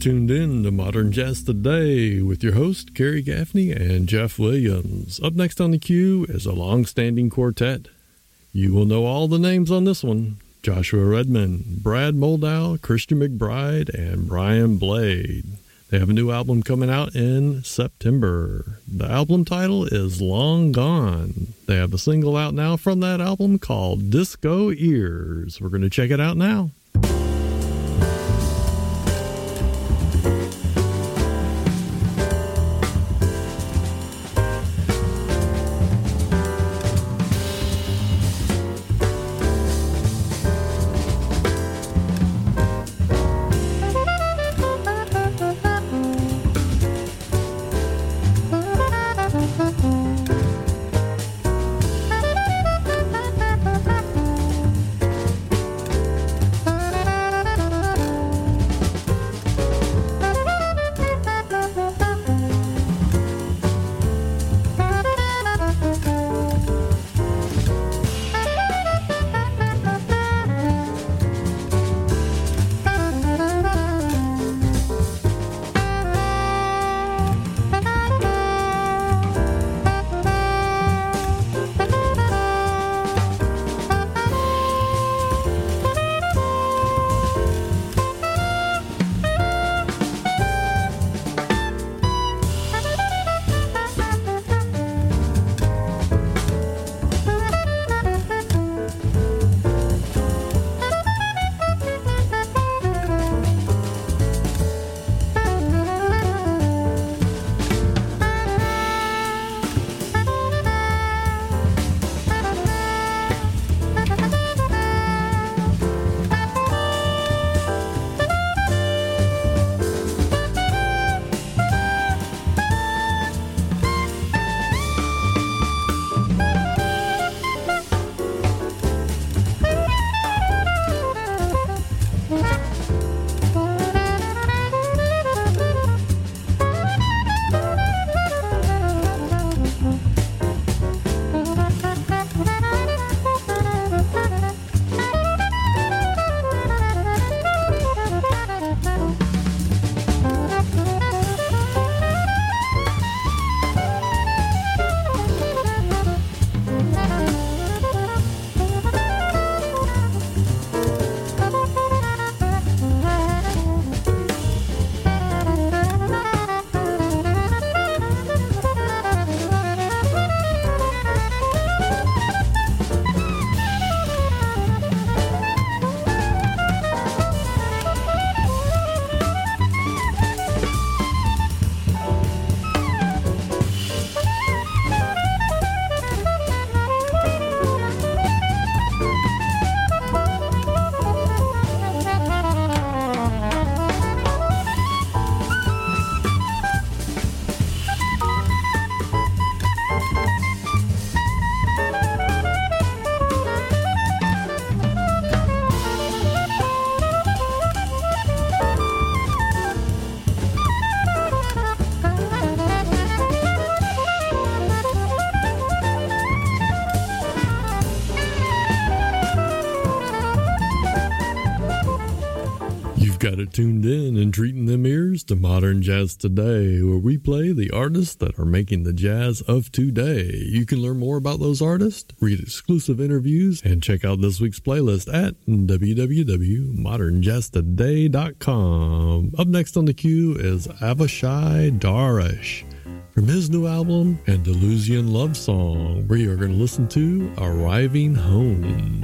tuned in to Modern Jazz Today with your host, Kerry Gaffney and Jeff Williams. Up next on the queue is a long-standing quartet. You will know all the names on this one. Joshua Redman, Brad Moldow, Christian McBride, and Brian Blade. They have a new album coming out in September. The album title is Long Gone. They have a single out now from that album called Disco Ears. We're going to check it out now. Got it tuned in and treating them ears to Modern Jazz Today, where we play the artists that are making the jazz of today. You can learn more about those artists, read exclusive interviews, and check out this week's playlist at www.modernjazztoday.com. Up next on the queue is Avishai Darash from his new album, Andalusian Love Song. We are going to listen to Arriving Home.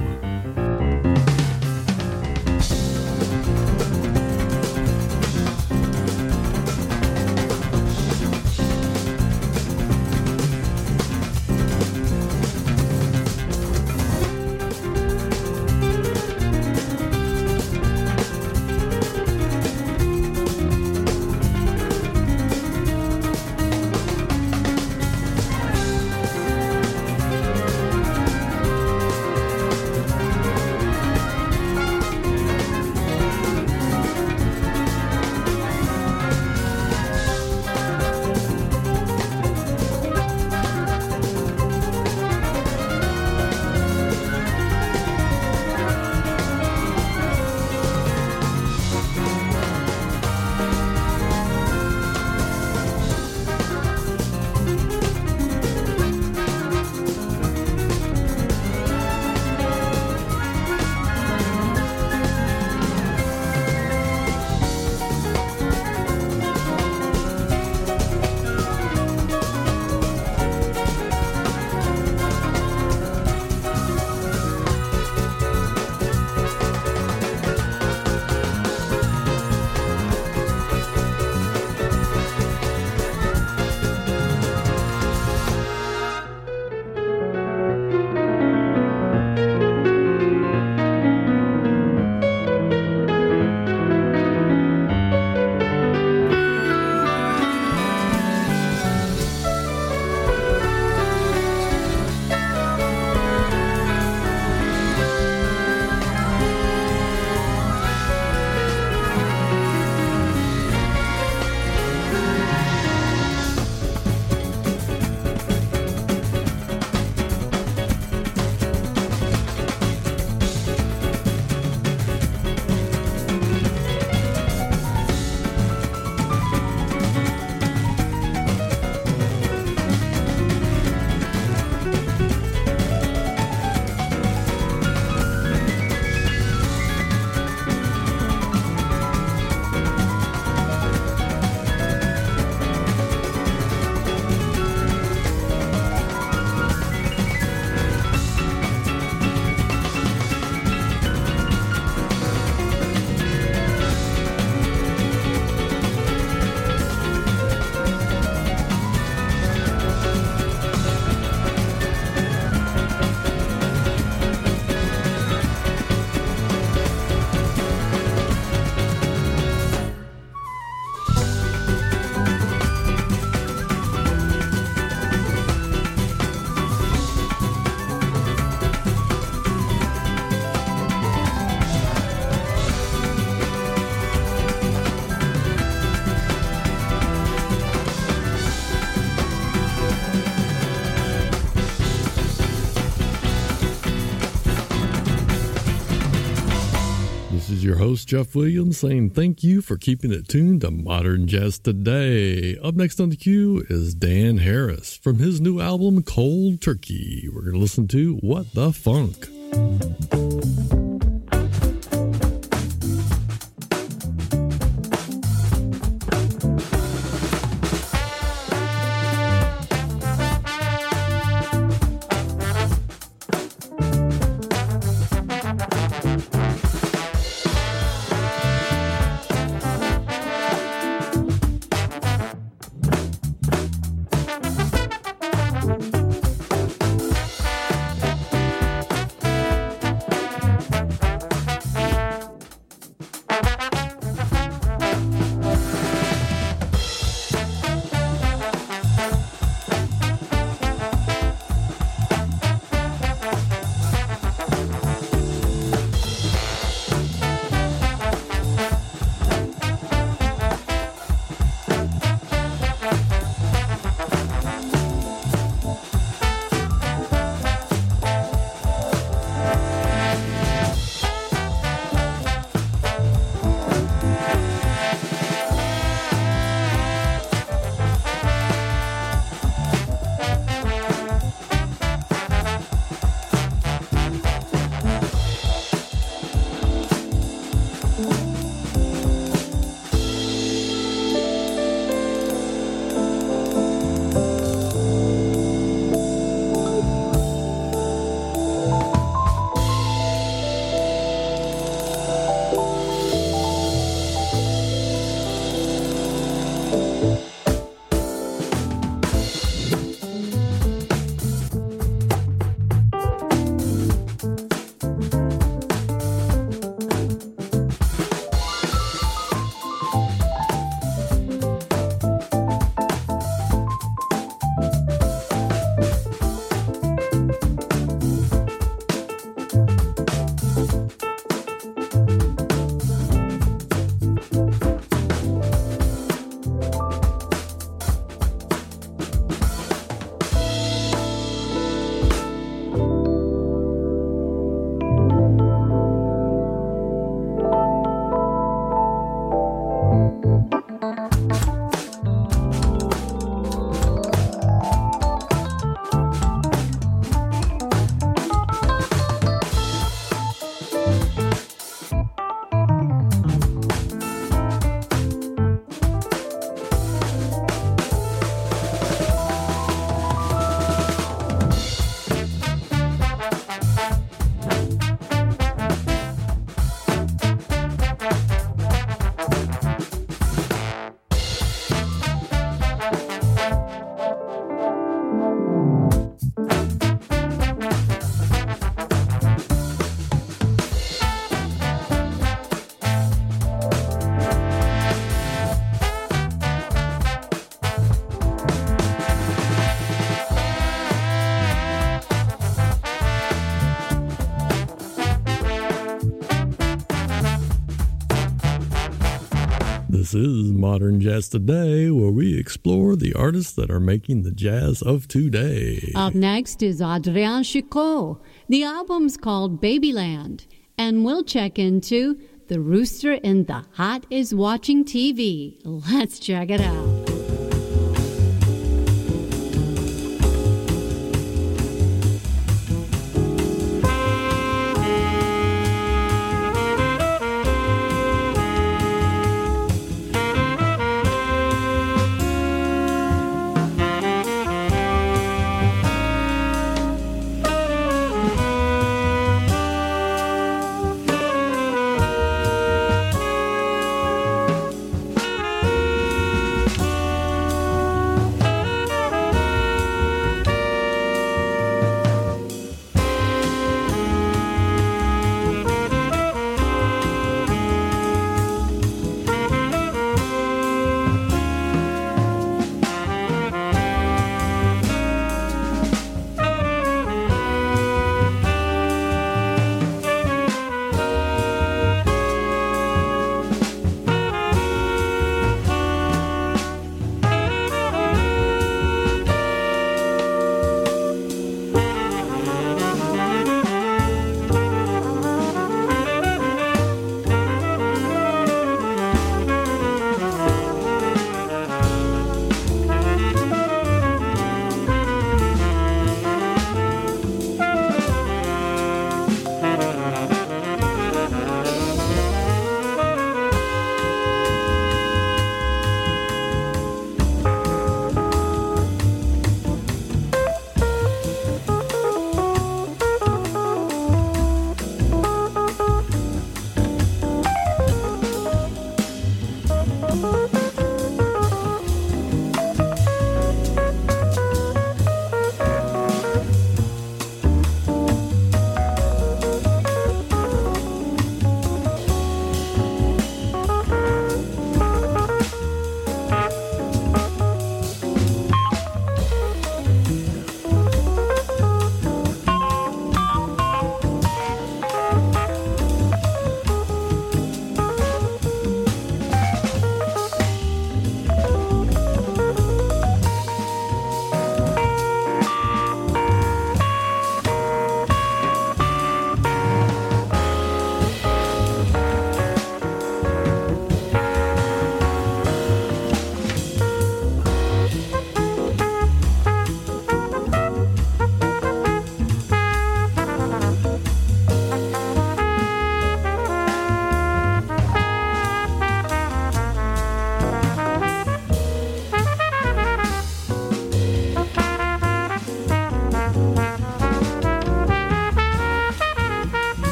host, Jeff Williams, saying thank you for keeping it tuned to Modern Jazz Today. Up next on the queue is Dan Harris from his new album, Cold Turkey. We're going to listen to What the Funk. This is Modern Jazz Today, where we explore the artists that are making the jazz of today. Up next is Adrian Chicot. The album's called Babyland, and we'll check into The Rooster in the Hut is Watching TV. Let's check it out.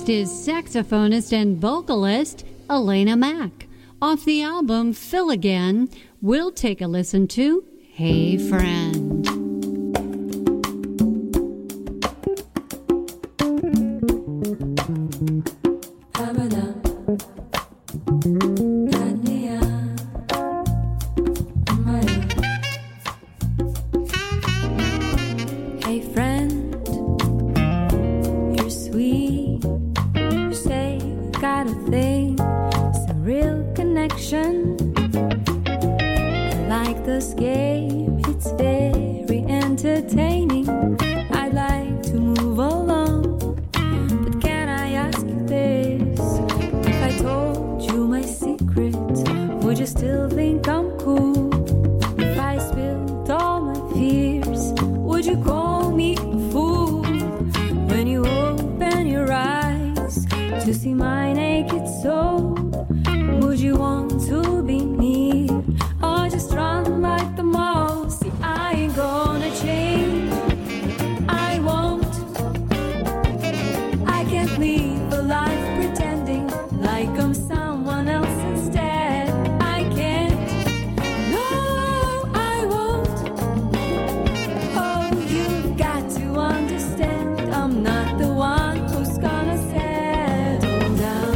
next is saxophonist and vocalist Elena Mack. Off the album Phil Again, we'll take a listen to Hey Friend. Hey friend, you're sweet. You say we got a thing, some real connection. I like this game, it's very entertaining. I'd like to move along, but can I ask you this? If I told you my secret, would you still think I'm cool? If I spilled all my fears, would you call me a fool? When you open your eyes to see my naked soul, would you want to be near or just run like the mall? See, I ain't gonna change, I won't. I can't live a life pretending like I'm someone else instead. I can't, no, I won't. Oh, you've got to understand, I'm not the one who's gonna settle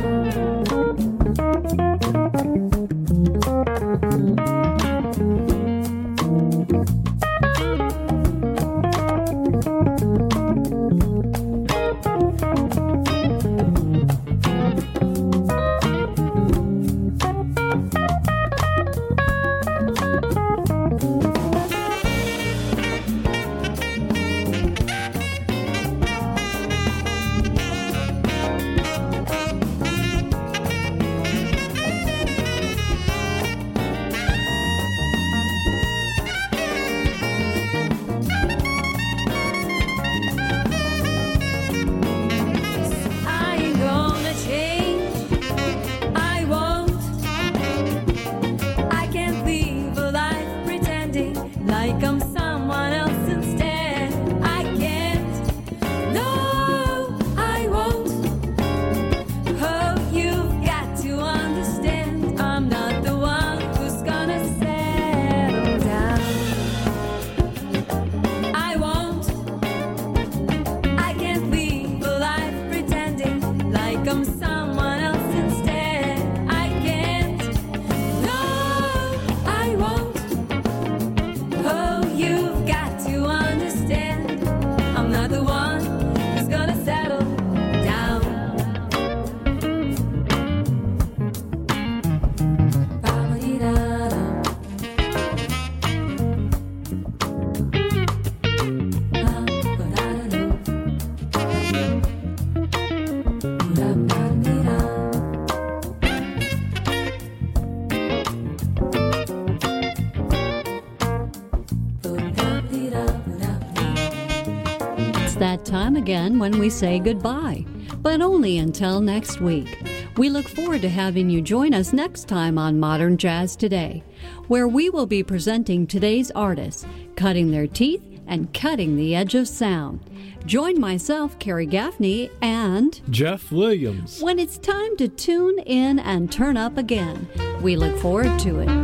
That time again when we say goodbye, but only until next week. We look forward to having you join us next time on Modern Jazz Today, where we will be presenting today's artists, cutting their teeth and cutting the edge of sound. Join myself, Carrie Gaffney, and Jeff Williams when it's time to tune in and turn up again. We look forward to it.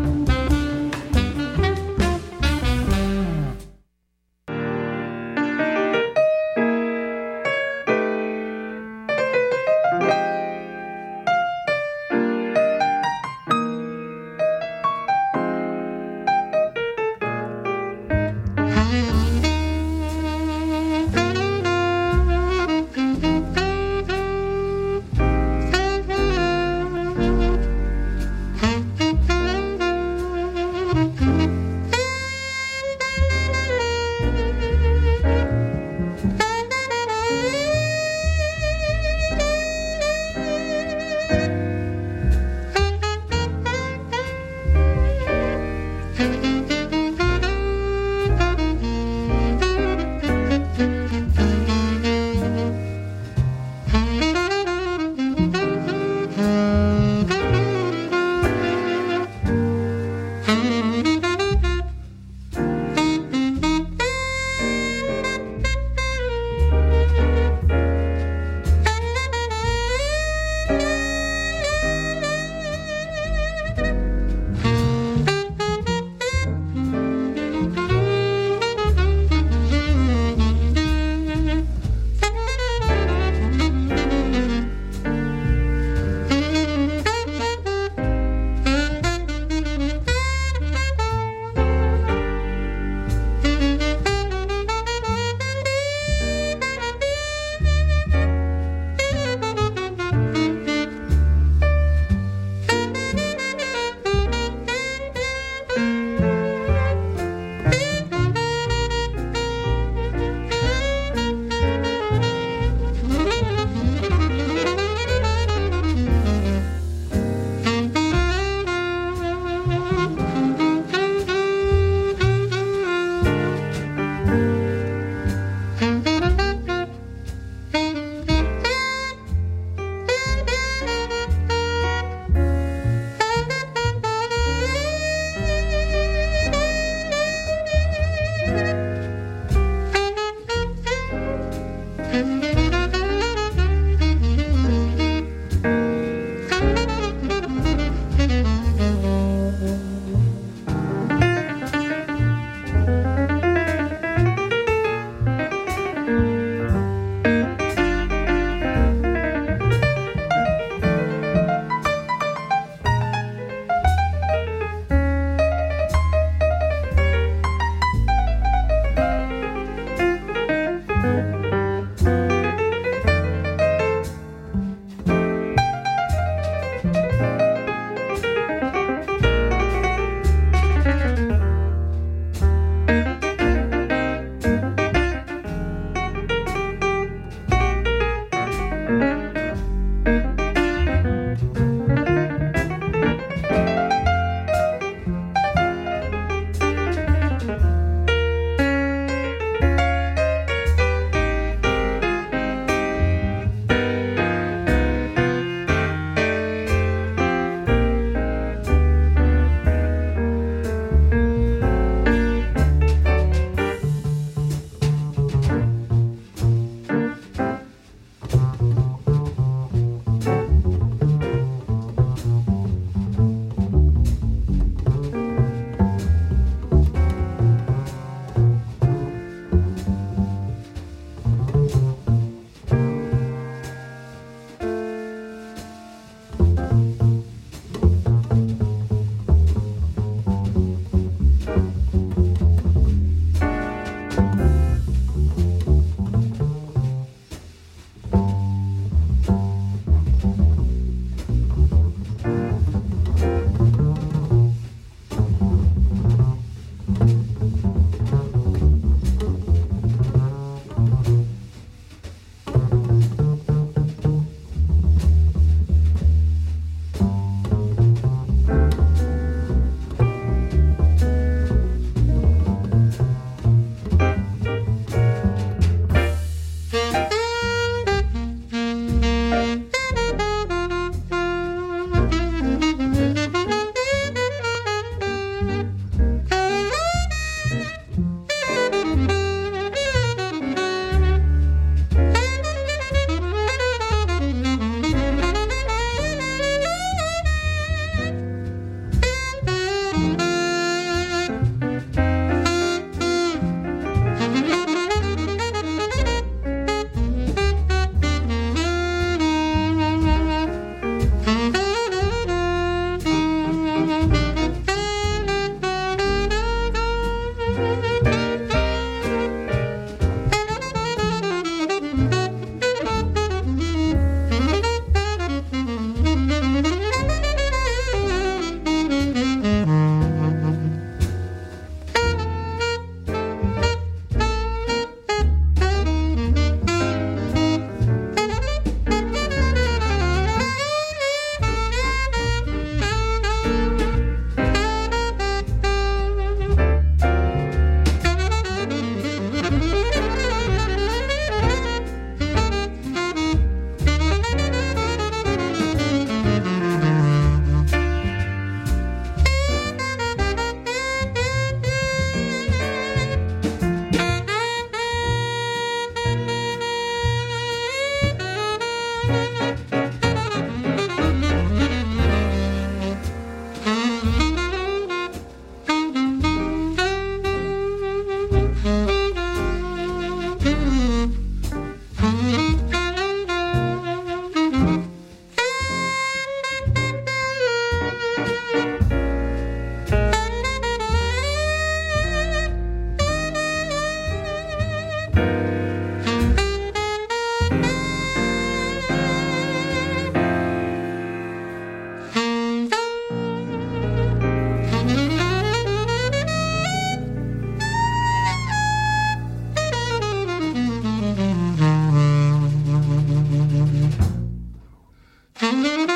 Thank you.